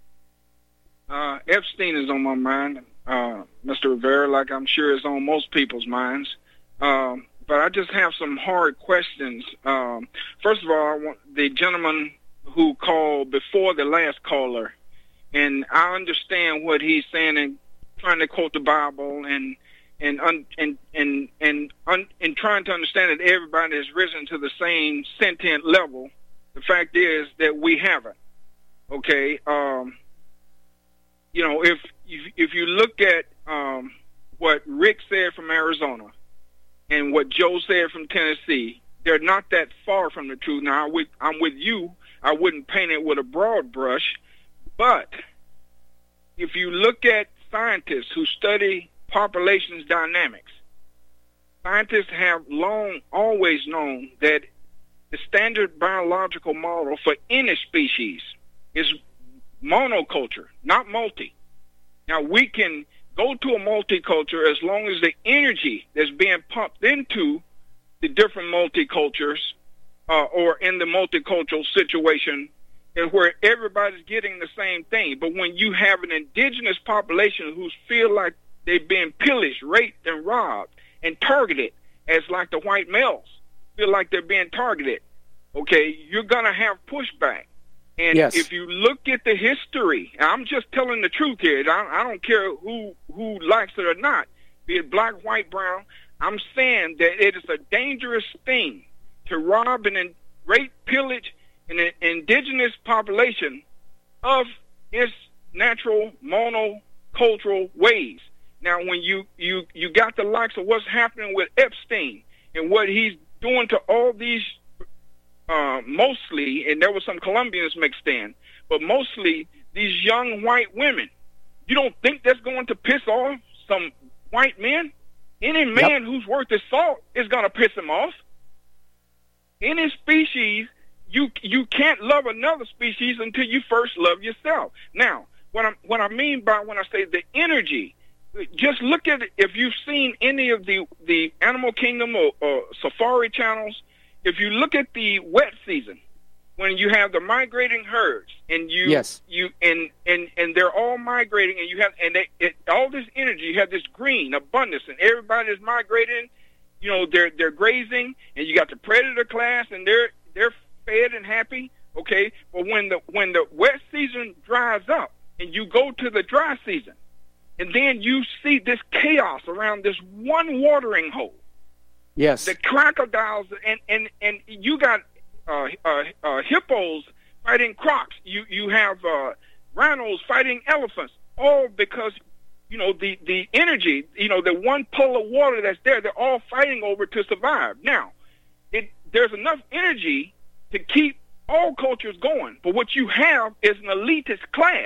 Epstein is on my mind, Mr. Rivera, like I'm sure is on most people's minds. But I just have some hard questions. First of all, I want the gentleman who called before the last caller, and I understand what he's saying and trying to quote the Bible and trying to understand that everybody has risen to the same sentient level. The fact is that we haven't. Okay. If you look at what Rick said from Arizona and what Joe said from Tennessee, they're not that far from the truth. Now, I'm with you. I wouldn't paint it with a broad brush, but if you look at scientists who study populations dynamics, scientists have always known that the standard biological model for any species is monoculture, not multi. Now, we can go to a multiculture as long as the energy that's being pumped into the different multicultures or in the multicultural situation is where everybody's getting the same thing. But when you have an indigenous population who feel like they've been pillaged, raped, and robbed and targeted as like the white males feel like they're being targeted, okay, you're going to have pushback. And if you look at the history, I'm just telling the truth here. I don't care who likes it or not, be it black, white, brown. I'm saying that it is a dangerous thing to rob and rape, pillage an indigenous population of its natural monocultural ways. Now, when you got the likes of what's happening with Epstein and what he's doing to all these mostly, and there were some Colombians mixed in, but mostly these young white women. You don't think that's going to piss off some white men? Any man who's worth his salt is going to piss him off. Any species, you can't love another species until you first love yourself. Now, what I mean by when I say the energy, just look at it. If you've seen any of the Animal Kingdom or safari channels, if you look at the wet season, when you have the migrating herds and and they're all migrating, and you have all this energy, you have this green abundance, and everybody's migrating. You know, they're grazing, and you got the predator class, and they're fed and happy. Okay, but when the wet season dries up, and you go to the dry season, and then you see this chaos around this one watering hole. Yes, the crocodiles, and you got hippos fighting crocs. You have rhinos fighting elephants, all because the energy, the one puddle of water that's there, they're all fighting over to survive. Now, there's enough energy to keep all cultures going, but what you have is an elitist class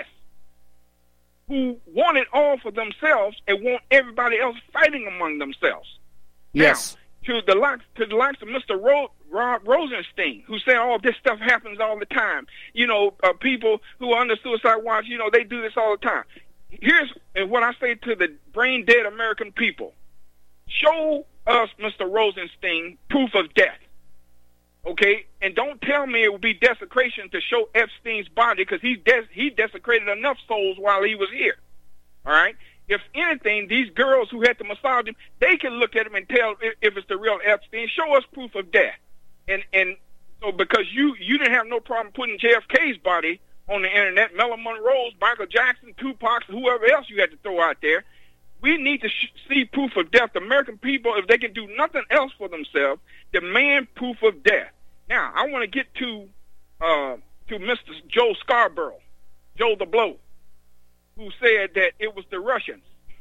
who want it all for themselves and want everybody else fighting among themselves. Yes. Now, to the likes of Mr. Rob Rosenstein, who said, "Oh, this stuff happens all the time." People who are under suicide watch, they do this all the time. Here's what I say to the brain dead American people: show us, Mr. Rosenstein, proof of death. Okay, and don't tell me it would be desecration to show Epstein's body, because he desecrated enough souls while he was here. All right. If anything, these girls who had to massage him, they can look at him and tell if it's the real Epstein. Show us proof of death. And so because you didn't have no problem putting JFK's body on the internet, Marilyn Monroe's, Michael Jackson, Tupac's, whoever else you had to throw out there, we need to see proof of death. The American people, if they can do nothing else for themselves, demand proof of death. Now, I want to get to Mr. Joe Scarborough, Joe the Blow, who said that it was the Russians.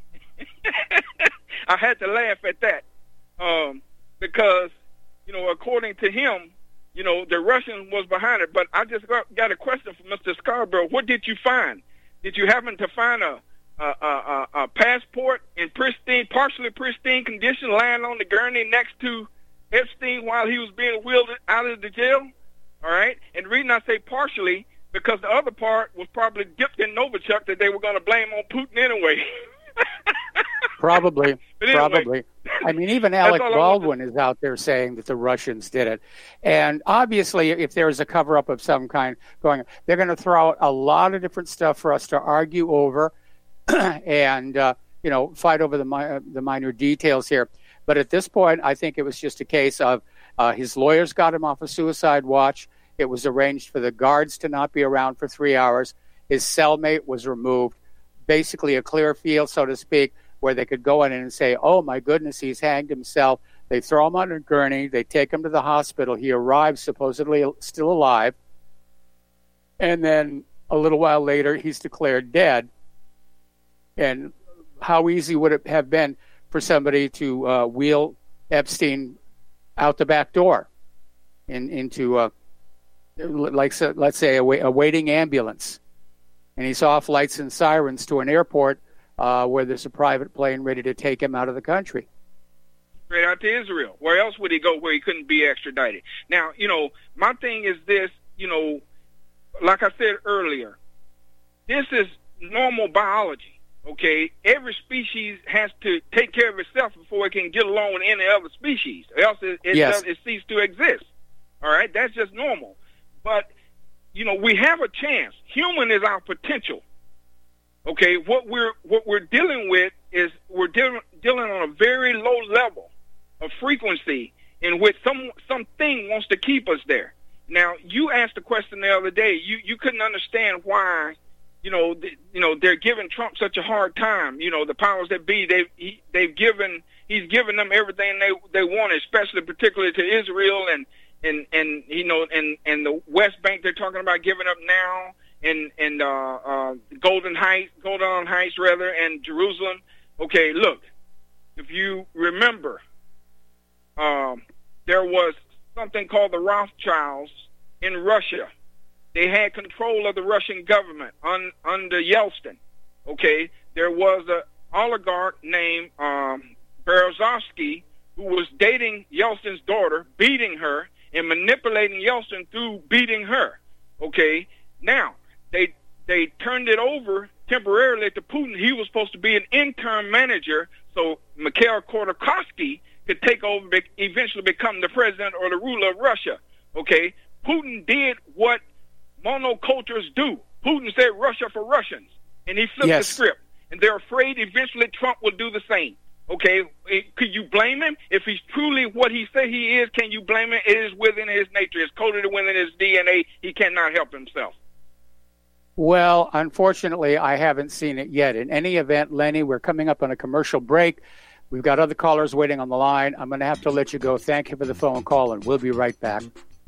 I had to laugh at that because, according to him, the Russians was behind it. But I just got a question for Mr. Scarborough. What did you find? Did you happen to find a passport in partially pristine condition, lying on the gurney next to Epstein while he was being wheeled out of the jail? All right. And the reason I say partially, because the other part was probably dipped in Novichok that they were going to blame on Putin anyway. Probably. But anyway, probably. I mean, even Alec Baldwin is out there saying that the Russians did it. And obviously, if there's a cover-up of some kind going on, they're going to throw out a lot of different stuff for us to argue over and, fight over the minor details here. But at this point, I think it was just a case of his lawyers got him off a suicide watch. It was arranged for the guards to not be around for 3 hours. His cellmate was removed, basically a clear field, so to speak, where they could go in and say, "Oh, my goodness, he's hanged himself." They throw him on a gurney. They take him to the hospital. He arrives supposedly still alive. And then a little while later, he's declared dead. And how easy would it have been for somebody to wheel Epstein out the back door into let's say a waiting ambulance, and he's off lights and sirens to an airport where there's a private plane ready to take him out of the country. Straight out to Israel. Where else would he go where he couldn't be extradited? Now, my thing is this, like I said earlier, this is normal biology, okay? Every species has to take care of itself before it can get along with any other species, or else it ceases to exist. All right? That's just normal. But, we have a chance. Human is our potential. Okay, what we're dealing with is we're dealing on a very low level of frequency in which something wants to keep us there. Now, you asked a question the other day. You couldn't understand why, they're giving Trump such a hard time. The powers that be, he's given them everything they want, especially particularly to Israel and the West Bank. They're talking about giving up now. And Golden Heights, and Jerusalem. Okay, look, if you remember, there was something called the Rothschilds in Russia. They had control of the Russian government under Yeltsin. Okay, there was an oligarch named Berezovsky who was dating Yeltsin's daughter, beating her, and manipulating Yeltsin through beating her. Okay, now they turned it over temporarily to Putin. He was supposed to be an interim manager, so Mikhail Khodorkovsky could take over, eventually become the president or the ruler of Russia. Okay, Putin did what monocultures do. Putin said Russia for Russians, and he flipped the script. And they're afraid eventually Trump will do the same. Okay, could you blame him? If he's truly what he said he is, can you blame him? It is within his nature. It's coded within his DNA. He cannot help himself. Well, unfortunately, I haven't seen it yet. In any event, Lenny, we're coming up on a commercial break. We've got other callers waiting on the line. I'm going to have to let you go. Thank you for the phone call, and we'll be right back.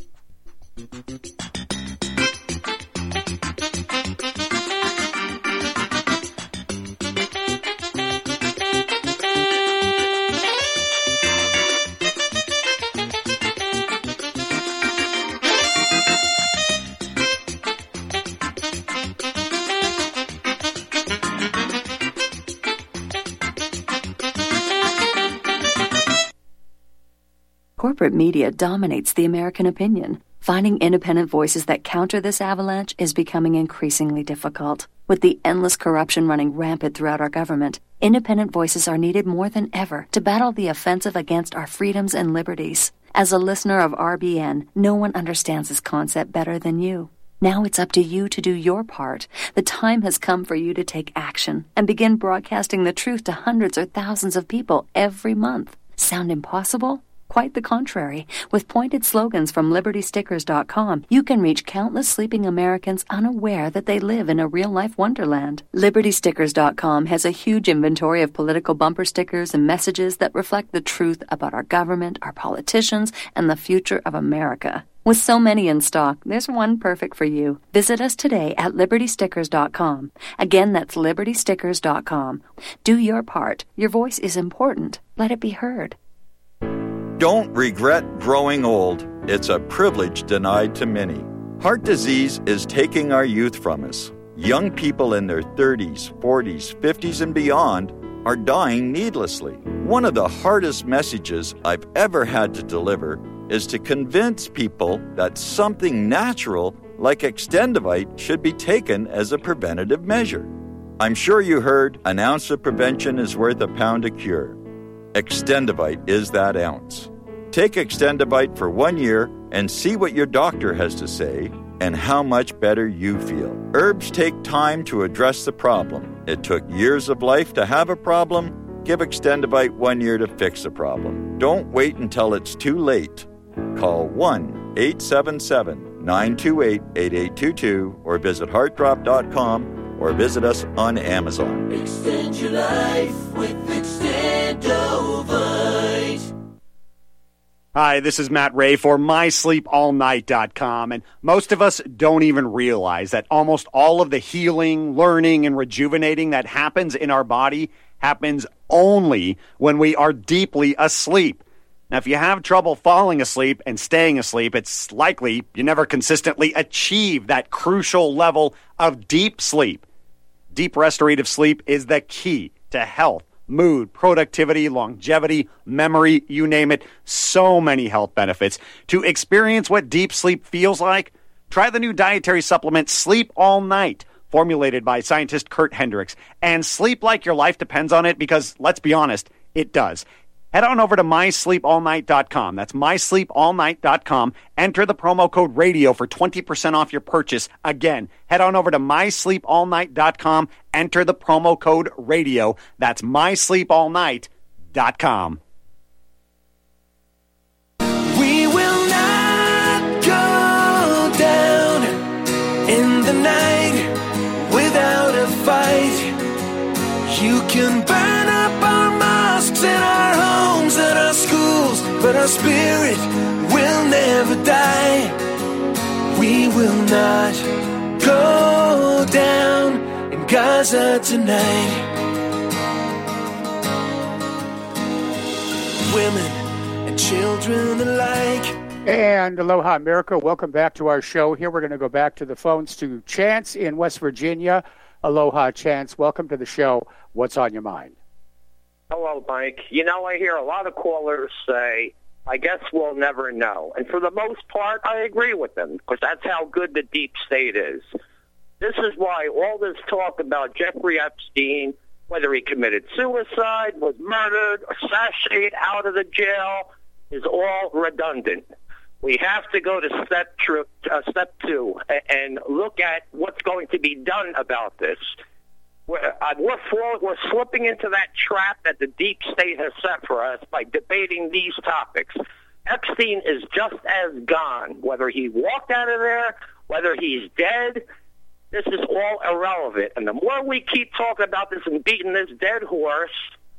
Corporate media dominates the American opinion. Finding independent voices that counter this avalanche is becoming increasingly difficult. With the endless corruption running rampant throughout our government, independent voices are needed more than ever to battle the offensive against our freedoms and liberties. As a listener of RBN, no one understands this concept better than you. Now it's up to you to do your part. The time has come for you to take action and begin broadcasting the truth to hundreds or thousands of people every month. Sound impossible? Quite the contrary. With pointed slogans from LibertyStickers.com, you can reach countless sleeping Americans unaware that they live in a real-life wonderland. LibertyStickers.com has a huge inventory of political bumper stickers and messages that reflect the truth about our government, our politicians, and the future of America. With so many in stock, there's one perfect for you. Visit us today at LibertyStickers.com. Again, that's LibertyStickers.com. Do your part. Your voice is important. Let it be heard. Don't regret growing old. It's a privilege denied to many. Heart disease is taking our youth from us. Young people in their 30s, 40s, 50s, and beyond are dying needlessly. One of the hardest messages I've ever had to deliver is to convince people that something natural like Extendivite should be taken as a preventative measure. I'm sure you heard an ounce of prevention is worth a pound of cure. Extendivite is that ounce. Take Extendivite for 1 year and see what your doctor has to say and how much better you feel. Herbs take time to address the problem. It took years of life to have a problem. Give Extendivite 1 year to fix a problem. Don't wait until it's too late. Call 1-877-928-8822 or visit heartdrop.com or visit us on Amazon. Extend your life with Extendovite. Hi, this is Matt Ray for MySleepAllNight.com, and most of us don't even realize that almost all of the healing, learning, and rejuvenating that happens in our body happens only when we are deeply asleep. Now, if you have trouble falling asleep and staying asleep, it's likely you never consistently achieve that crucial level of deep sleep. Deep restorative sleep is the key to health, mood, productivity, longevity, memory, you name it. So many health benefits. To experience what deep sleep feels like, try the new dietary supplement Sleep All Night, formulated by scientist Kurt Hendricks. And sleep like your life depends on it because, let's be honest, it does. Head on over to MySleepAllNight.com. That's MySleepAllNight.com. Enter the promo code RADIO for 20% off your purchase. Again, head on over to MySleepAllNight.com. Enter the promo code RADIO. That's MySleepAllNight.com. We will not go down in the night without a fight. You can burn up our mosques and our homes and our schools, but our spirit will never die. We will not go down in Gaza tonight. Women and children alike. And aloha, America. Welcome back to our show. Here we're going to go back to the phones to Chance in West Virginia. Aloha, Chance. Welcome to the show. What's on your mind? Hello, Mike. You know, I hear a lot of callers say, I guess we'll never know. And for the most part, I agree with them, because that's how good the deep state is. This is why all this talk about Jeffrey Epstein, whether he committed suicide, was murdered, assassinated out of the jail, is all redundant. We have to go to step 2 and look at what's going to be done about this. We're slipping into that trap that the deep state has set for us by debating these topics. Epstein is just as gone, whether he walked out of there, whether he's dead. This is all irrelevant. And the more we keep talking about this and beating this dead horse,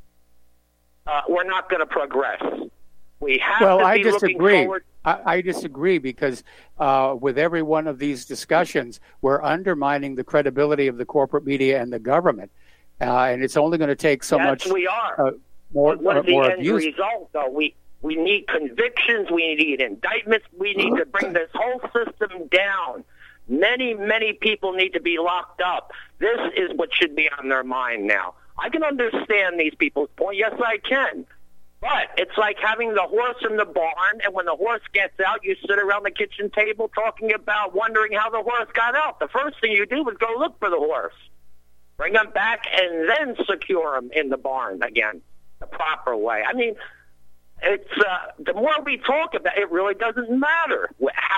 we're not going to progress. We have to be looking forward. I disagree because with every one of these discussions, we're undermining the credibility of the corporate media and the government. And it's only going to take so much we are. What is the end result, though? We need convictions. We need indictments. We need to bring this whole system down. Many, many people need to be locked up. This is what should be on their mind now. I can understand these people's point. Yes, I can. But it's like having the horse in the barn, and when the horse gets out, you sit around the kitchen table talking about wondering how the horse got out. The first thing you do is go look for the horse. Bring him back and then secure him in the barn again, the proper way. I mean, it's the more we talk about it, really doesn't matter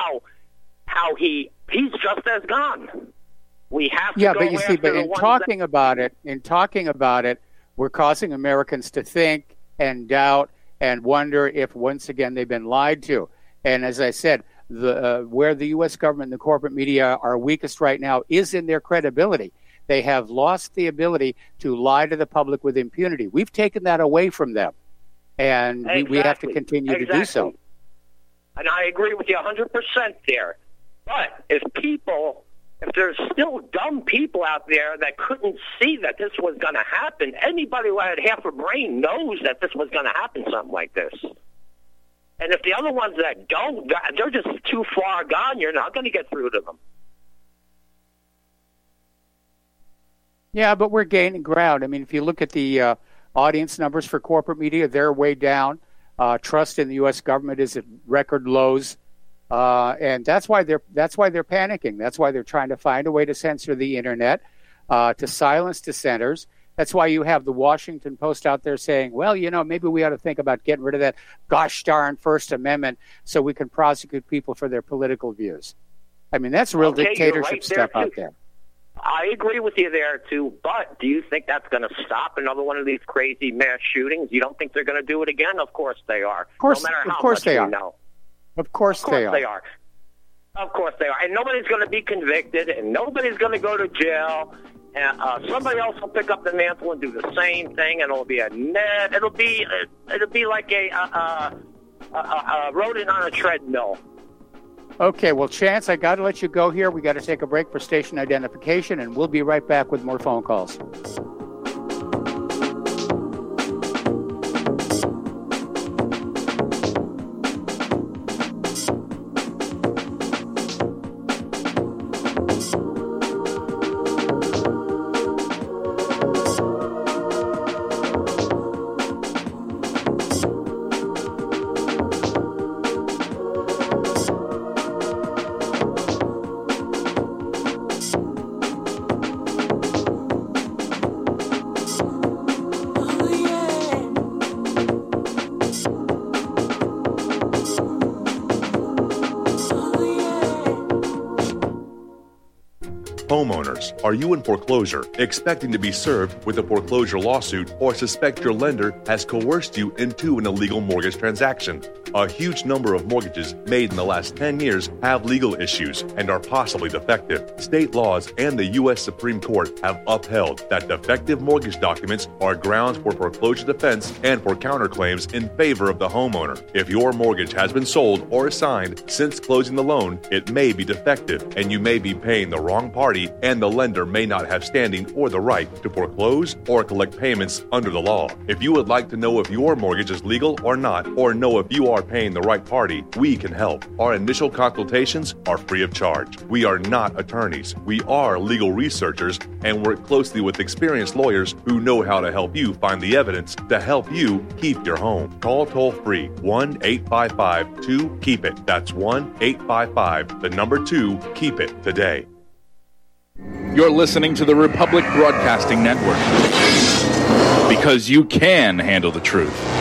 how he's just as gone. We have to go but you see, but in talking about it, we're causing Americans to think and doubt and wonder if once again they've been lied to. And as I said, where the U.S. government and the corporate media are weakest right now is in their credibility. They have lost the ability to lie to the public with impunity. We've taken that away from them, and we have to continue to do so. And I agree with you 100% there. But if there's still dumb people out there that couldn't see that this was going to happen, anybody who had half a brain knows that this was going to happen, something like this. And if the other ones that don't, they're just too far gone, you're not going to get through to them. Yeah, but we're gaining ground. I mean, if you look at the audience numbers for corporate media, they're way down. Trust in the U.S. government is at record lows. And that's why they're panicking. That's why they're trying to find a way to censor the internet, to silence dissenters. That's why you have the Washington Post out there saying, well, maybe we ought to think about getting rid of that gosh darn First Amendment so we can prosecute people for their political views. I mean, that's real dictatorship stuff out there. I agree with you there, too. But do you think that's going to stop another one of these crazy mass shootings? You don't think they're going to do it again? Of course they are. No matter how much we know. Of course they are. Of course they are. And nobody's going to be convicted, and nobody's going to go to jail. And somebody else will pick up the mantle and do the same thing, and it'll be it'll be like a rodent on a treadmill. Okay, well, Chance, I got to let you go here. We got to take a break for station identification, and we'll be right back with more phone calls. Homeowners, are you in foreclosure, expecting to be served with a foreclosure lawsuit, or suspect your lender has coerced you into an illegal mortgage transaction? A huge number of mortgages made in the last 10 years have legal issues and are possibly defective. State laws and the U.S. Supreme Court have upheld that defective mortgage documents are grounds for foreclosure defense and for counterclaims in favor of the homeowner. If your mortgage has been sold or assigned since closing the loan, it may be defective, and you may be paying the wrong party, and the lender may not have standing or the right to foreclose or collect payments under the law. If you would like to know if your mortgage is legal or not, or know if you are are paying the right party, we can help. Our initial consultations are free of charge. We are not attorneys. We are legal researchers and work closely with experienced lawyers who know how to help you find the evidence to help you keep your home. Call toll-free 1-855-2-KEEP-IT. That's 1-855-2-KEEP-IT today. You're listening to the Republic Broadcasting Network, because you can handle the truth.